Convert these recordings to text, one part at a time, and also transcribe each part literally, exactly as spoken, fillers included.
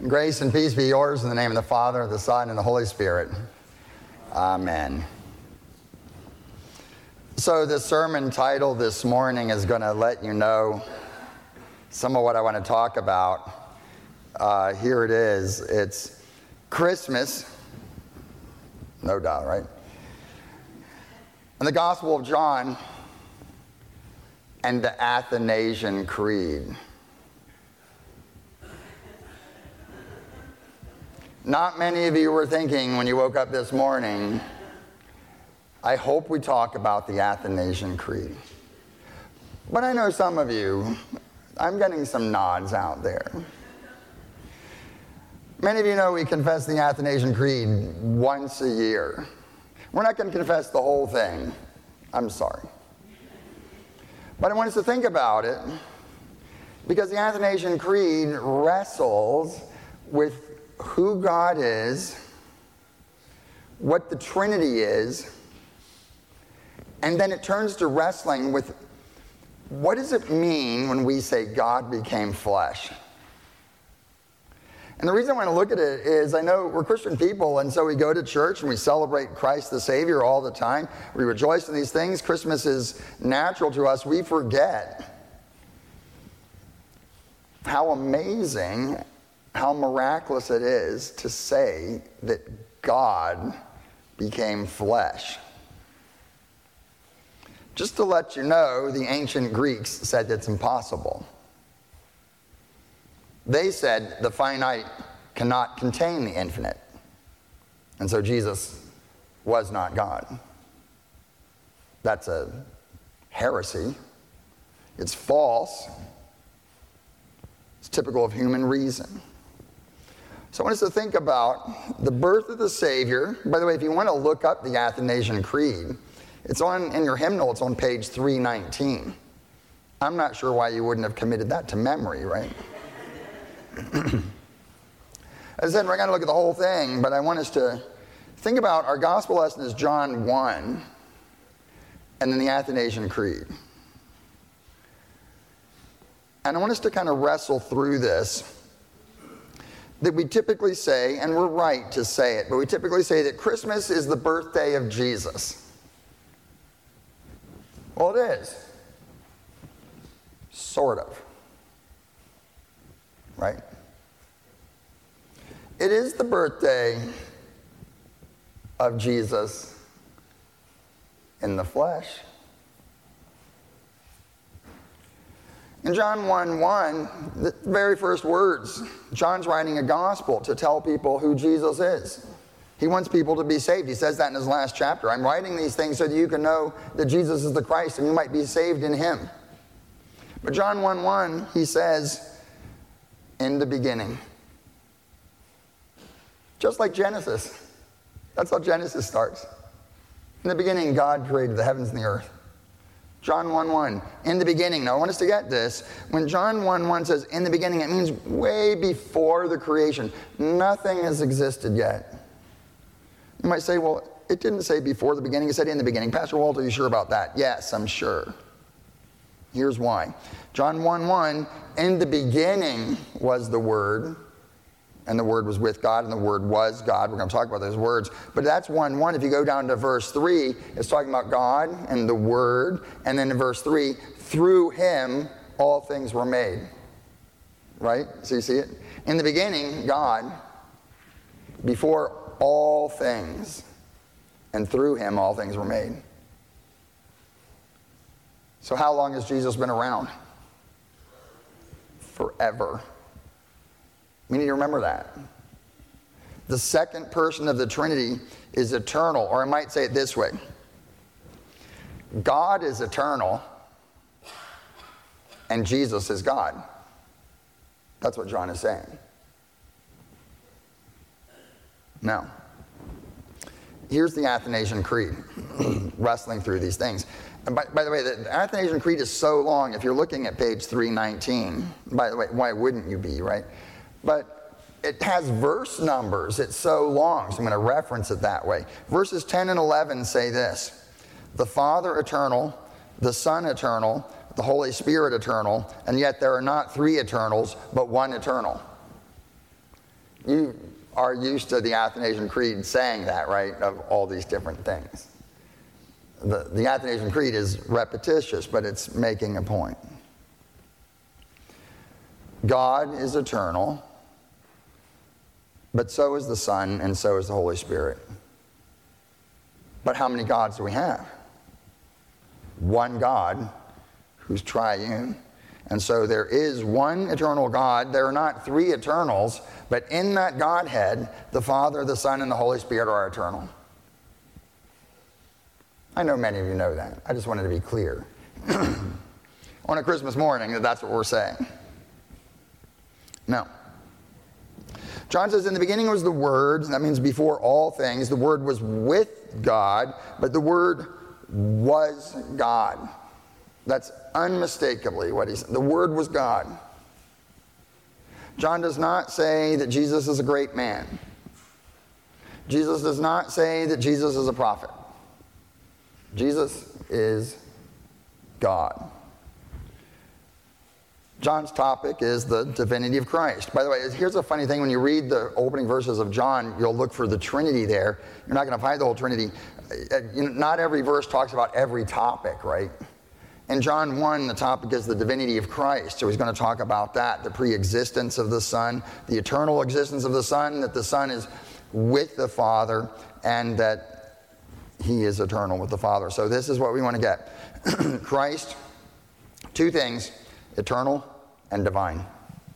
Grace and peace be yours in the name of the Father, the Son, and the Holy Spirit. Amen. So the sermon title this morning is going to let you know some of what I want to talk about. Uh, here it is. It's Christmas, no doubt, right? And the Gospel of John and the Athanasian Creed. Not many of you were thinking when you woke up this morning, I hope we talk about the Athanasian Creed. But I know some of you, I'm getting some nods out there. Many of you know we confess the Athanasian Creed once a year. We're not going to confess the whole thing. I'm sorry. But I want us to think about it because the Athanasian Creed wrestles with who God is, what the Trinity is, and then it turns to wrestling with what does it mean when we say God became flesh? And the reason I want to look at it is I know we're Christian people, and so we go to church and we celebrate Christ the Savior all the time. We rejoice in these things. Christmas is natural to us. We forget how amazing, how miraculous it is to say that God became flesh. Just to let you know, the ancient Greeks said it's impossible. They said the finite cannot contain the infinite. And so Jesus was not God. That's a heresy. It's false. It's typical of human reason. So I want us to think about the birth of the Savior. By the way, if you want to look up the Athanasian Creed, it's on in your hymnal, it's on page three nineteen. I'm not sure why you wouldn't have committed that to memory, right? As I said, we're going to look at the whole thing, but I want us to think about our gospel lesson is John one, and then the Athanasian Creed. And I want us to kind of wrestle through this. That we typically say, and we're right to say it, but we typically say that Christmas is the birthday of Jesus. Well, it is. Sort of. Right? It is the birthday of Jesus in the flesh. In John one one, the very first words, John's writing a gospel to tell people who Jesus is. He wants people to be saved. He says that in his last chapter. I'm writing these things so that you can know that Jesus is the Christ and you might be saved in him. But John one one, he says, in the beginning. Just like Genesis. That's how Genesis starts. In the beginning, God created the heavens and the earth. John one one, in the beginning. Now, I want us to get this. When John one one says in the beginning, it means way before the creation. Nothing has existed yet. You might say, well, it didn't say before the beginning. It said in the beginning. Pastor Walter, are you sure about that? Yes, I'm sure. Here's why. John one one, in the beginning was the Word, and the Word was with God, and the Word was God. We're going to talk about those words. But that's one one. If you go down to verse three, it's talking about God and the Word. And then in verse three, through Him all things were made. Right? So you see it? In the beginning, God, before all things, and through Him all things were made. So how long has Jesus been around? Forever. We need to remember that. The second person of the Trinity is eternal, or I might say it this way. God is eternal, and Jesus is God. That's what John is saying. Now, here's the Athanasian Creed, wrestling through these things. And by, by the way, the Athanasian Creed is so long, if you're looking at page three nineteen, by the way, why wouldn't you be, right? But it has verse numbers. It's so long, so I'm going to reference it that way. Verses ten and eleven say this: the Father eternal, the Son eternal, the Holy Spirit eternal, and yet there are not three eternals, but one eternal. You are used to the Athanasian Creed saying that, right, of all these different things. The, the Athanasian Creed is repetitious, but it's making a point. God is eternal, but so is the Son, and so is the Holy Spirit. But how many gods do we have? One God who's triune. And so there is one eternal God. There are not three eternals, but in that Godhead, the Father, the Son, and the Holy Spirit are eternal. I know many of you know that. I just wanted to be clear. On a Christmas morning, that's what we're saying. Now, John says, in the beginning was the Word, and that means before all things. The Word was with God, but the Word was God. That's unmistakably what he said. The Word was God. John does not say that Jesus is a great man. Jesus does not say that Jesus is a prophet. Jesus is God. John's topic is the divinity of Christ. By the way, here's a funny thing. When you read the opening verses of John, you'll look for the Trinity there. You're not going to find the whole Trinity. Not every verse talks about every topic, right? In John one, the topic is the divinity of Christ. So he's going to talk about that, the pre-existence of the Son, the eternal existence of the Son, that the Son is with the Father, and that he is eternal with the Father. So this is what we want to get. Christ, two things, eternal and divine.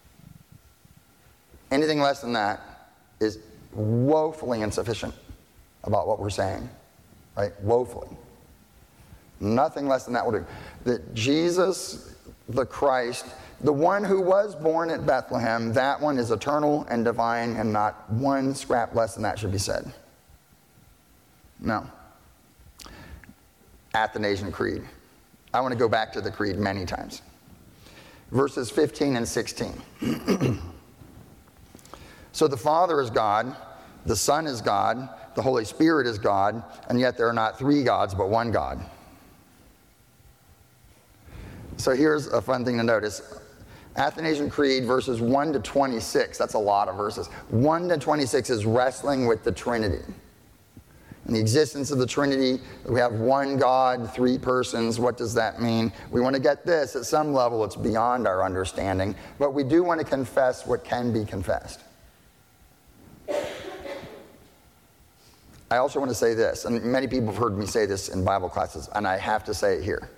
Anything less than that is woefully insufficient about what we're saying, right? Woefully. Nothing less than that will do. That Jesus, the Christ, the one who was born at Bethlehem, that one is eternal and divine, and not one scrap less than that should be said. No. Athanasian Creed. I want to go back to the Creed many times. Verses fifteen and sixteen. So the Father is God, the Son is God, the Holy Spirit is God, and yet there are not three gods but one God. So here's a fun thing to notice. Athanasian Creed, verses one to twenty-six, that's a lot of verses. one to twenty-six is wrestling with the Trinity. In the existence of the Trinity, we have one God, three persons. What does that mean? We want to get this. At some level, it's beyond our understanding, but we do want to confess what can be confessed. I also want to say this, and many people have heard me say this in Bible classes, and I have to say it here.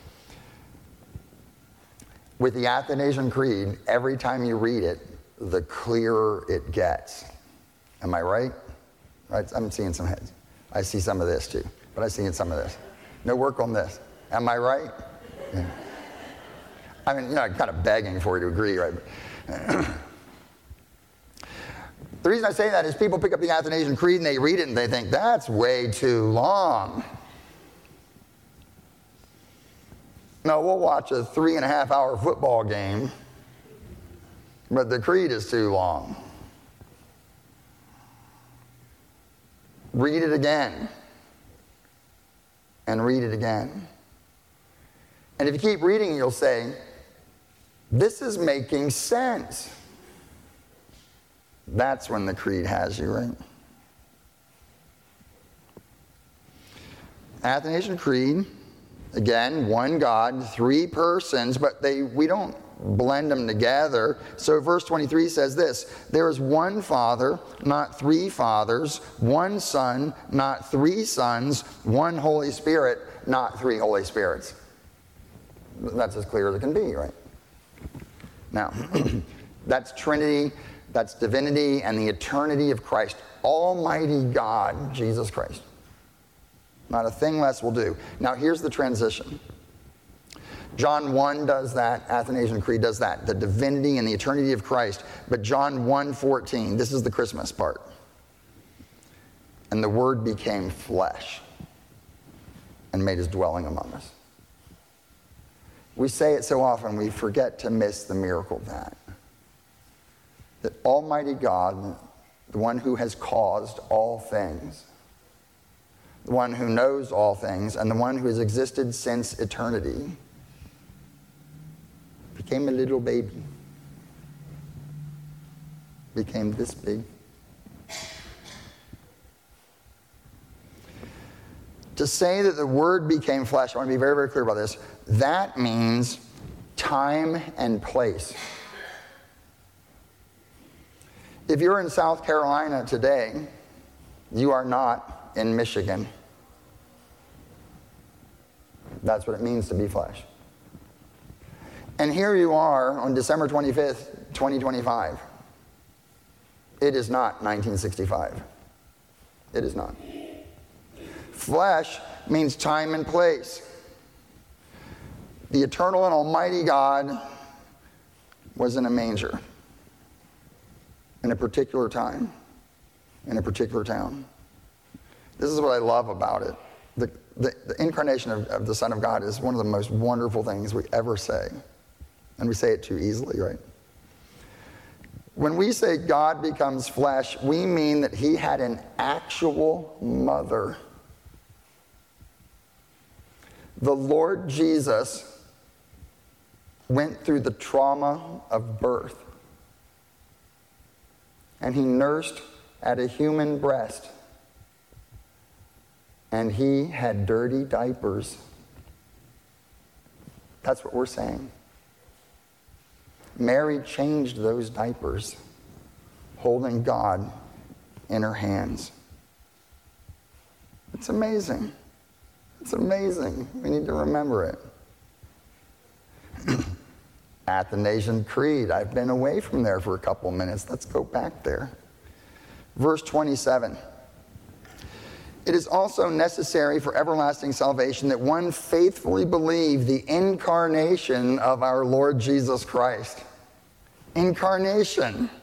With the Athanasian Creed, every time you read it, the clearer it gets. Am I right? Right? I'm seeing some heads. I see some of this too, but I'm seeing some of this. No work on this. Am I right? Yeah. I mean, you know, I'm kind of begging for you to agree, right? The reason I say that is people pick up the Athanasian Creed and they read it and they think, that's way too long. No, we'll watch a three and a half hour football game, but the Creed is too long. Read it again. And read it again. And if you keep reading, you'll say, this is making sense. That's when the Creed has you, right? Athanasian Creed, again, one God, three persons, but they we don't blend them together. So verse twenty-three says this, there is one Father, not three fathers, one Son, not three sons, one Holy Spirit, not three Holy Spirits. That's as clear as it can be, right? Now, that's Trinity, that's divinity, and the eternity of Christ. Almighty God, Jesus Christ. Not a thing less will do. Now, here's the transition. John one does that, Athanasian Creed does that, the divinity and the eternity of Christ. But John one fourteen, this is the Christmas part. And the Word became flesh and made his dwelling among us. We say it so often, we forget to miss the miracle of that. That Almighty God, the one who has caused all things, the one who knows all things, and the one who has existed since eternity, became a little baby. became this big. To say that the Word became flesh, I want to be very, very clear about this. That means time and place. If you're in South Carolina today, you are not in Michigan. That's what it means to be flesh. And here you are on December twenty-fifth, twenty twenty-five. It is not nineteen sixty-five. It is not. Flesh means time and place. The eternal and almighty God was in a manger in a particular time, in a particular town. This is what I love about it. The, the, the incarnation of, of the Son of God is one of the most wonderful things we ever say. And we say it too easily, right? When we say God becomes flesh, we mean that he had an actual mother. The Lord Jesus went through the trauma of birth. And he nursed at a human breast. And he had dirty diapers. That's what we're saying. Mary changed those diapers, holding God in her hands. It's amazing. It's amazing. We need to remember it. Athanasian Creed. I've been away from there for a couple minutes. Let's go back there. Verse twenty-seven. It is also necessary for everlasting salvation that one faithfully believe the incarnation of our Lord Jesus Christ. Incarnation.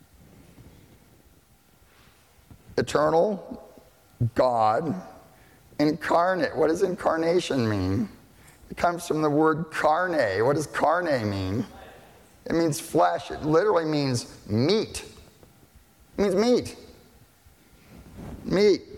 Eternal God. Incarnate. What does incarnation mean? It comes from the word carne. What does carne mean? It means flesh. It literally means meat. It means meat. Meat.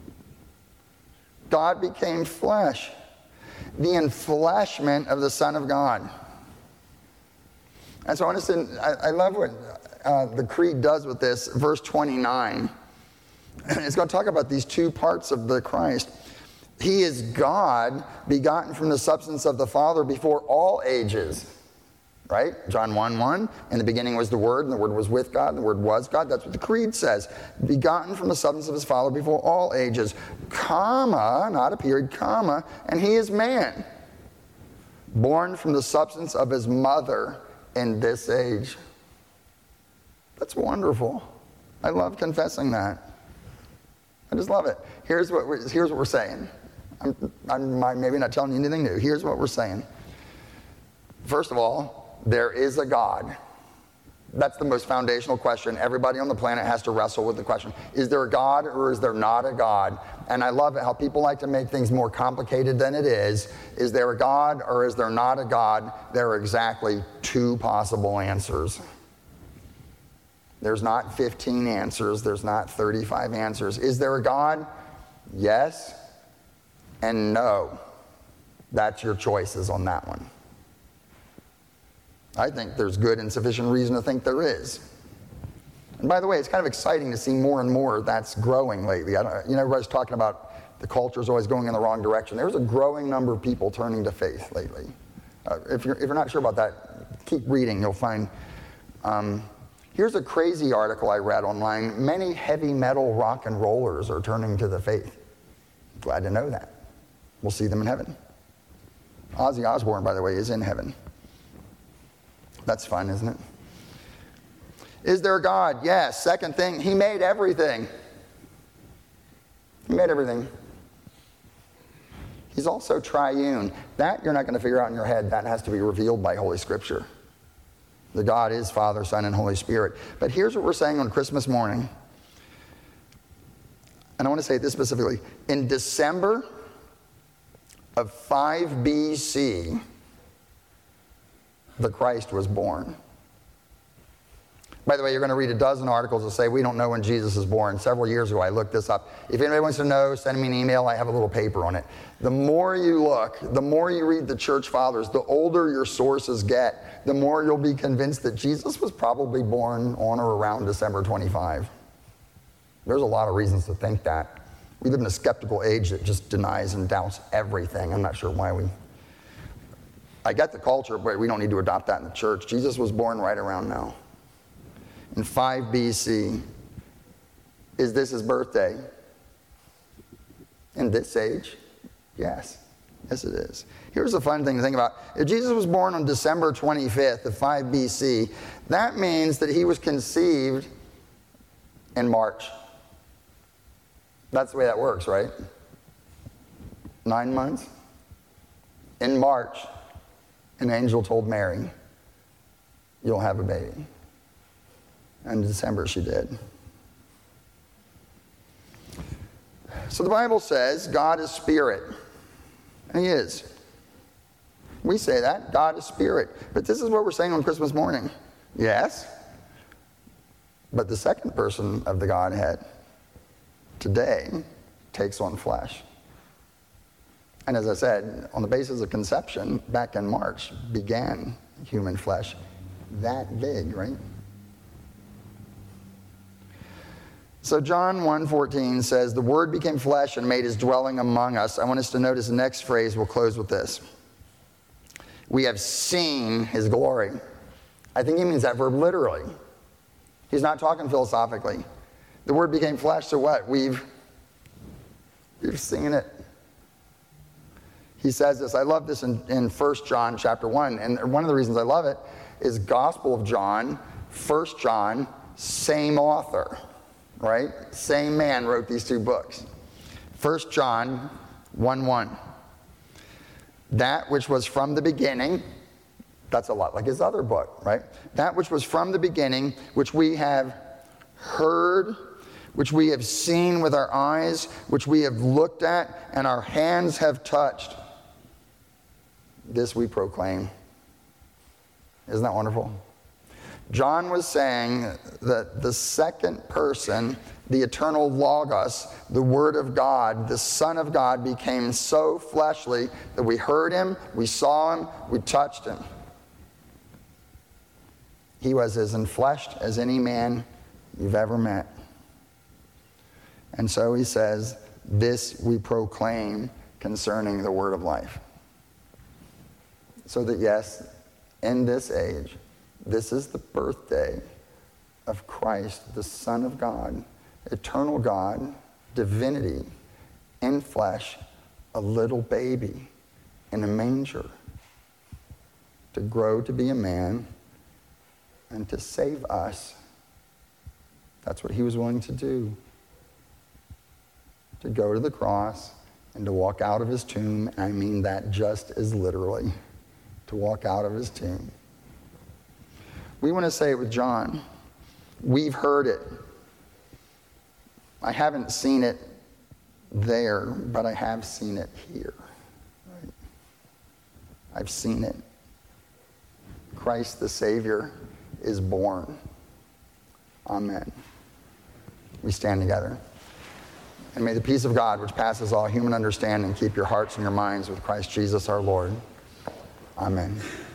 God became flesh. The enfleshment of the Son of God. And so I want to, I, I love what uh, the Creed does with this. Verse twenty-nine. It's going to talk about these two parts of the Christ. He is God, begotten from the substance of the Father before all ages. Right? John one one, in the beginning was the Word, and the Word was with God, and the Word was God. That's what the Creed says. Begotten from the substance of his Father before all ages, comma, not a period, comma, and he is man. Born from the substance of his mother in this age. That's wonderful. I love confessing that. I just love it. Here's what we're, here's what we're saying. I'm, I'm maybe not telling you anything new. Here's what we're saying. First of all, there is a God. That's the most foundational question. Everybody on the planet has to wrestle with the question. Is there a God or is there not a God? And I love it how people like to make things more complicated than it is. Is there a God or is there not a God? There are exactly two possible answers. There's not fifteen answers. There's not thirty-five answers. Is there a God? Yes and no. That's your choices on that one. I think there's good and sufficient reason to think there is. And by the way, it's kind of exciting to see more and more that's growing lately. I don't, you know, everybody's talking about the culture's always going in the wrong direction. There's a growing number of people turning to faith lately. Uh, if you're if you're not sure about that, keep reading. You'll find. Um, here's a crazy article I read online. Many heavy metal rock and rollers are turning to the faith. Glad to know that. We'll see them in heaven. Ozzy Osbourne, by the way, is in heaven. That's fun, isn't it? Is there a God? Yes. Second thing, he made everything. He made everything. He's also triune. That you're not going to figure out in your head. That has to be revealed by Holy Scripture. The God is Father, Son, and Holy Spirit. But here's what we're saying on Christmas morning. And I want to say this specifically. In December of five B C, the Christ was born. By the way, you're going to read a dozen articles that say we don't know when Jesus is born. Several years ago, I looked this up. If anybody wants to know, send me an email. I have a little paper on it. The more you look, the more you read the church fathers, the older your sources get, the more you'll be convinced that Jesus was probably born on or around December twenty-fifth. There's a lot of reasons to think that. We live in a skeptical age that just denies and doubts everything. I'm not sure why we... I get the culture, but we don't need to adopt that in the church. Jesus was born right around now. In five B C, is this his birthday? In this age? Yes. Yes, it is. Here's the fun thing to think about. If Jesus was born on December twenty-fifth of five B C, that means that he was conceived in March. That's the way that works, right? Nine months. In March, an angel told Mary, you'll have a baby. And in December she did. So the Bible says God is spirit. And he is. We say that, God is spirit. But this is what we're saying on Christmas morning. Yes. But the second person of the Godhead today takes on flesh. And as I said, on the basis of conception, back in March, began human flesh. That big, right? So John one fourteen says, the Word became flesh and made his dwelling among us. I want us to notice the next phrase. We'll close with this. We have seen his glory. I think he means that verb literally. He's not talking philosophically. The Word became flesh, so what? We've, we've seen it. He says this. I love this in, in First John chapter one. And one of the reasons I love it is Gospel of John, First John, same author. Right? Same man wrote these two books. First John one one. That which was from the beginning, that's a lot like his other book, right? That which was from the beginning, which we have heard, which we have seen with our eyes, which we have looked at, and our hands have touched. This we proclaim. Isn't that wonderful? John was saying that the second person, the eternal Logos, the Word of God, the Son of God, became so fleshly that we heard him, we saw him, we touched him. He was as enfleshed as any man you've ever met. And so he says, this we proclaim concerning the Word of life. So that yes, in this age, this is the birthday of Christ, the Son of God, eternal God, divinity, in flesh, a little baby in a manger, to grow to be a man and to save us. That's what he was willing to do. To go to the cross and to walk out of his tomb, and I mean that just as literally, to walk out of his tomb. We want to say it with John. We've heard it. I haven't seen it there, but I have seen it here. Right? I've seen it. Christ the Savior is born. Amen. We stand together. And may the peace of God, which passes all human understanding, keep your hearts and your minds with Christ Jesus our Lord. Amen.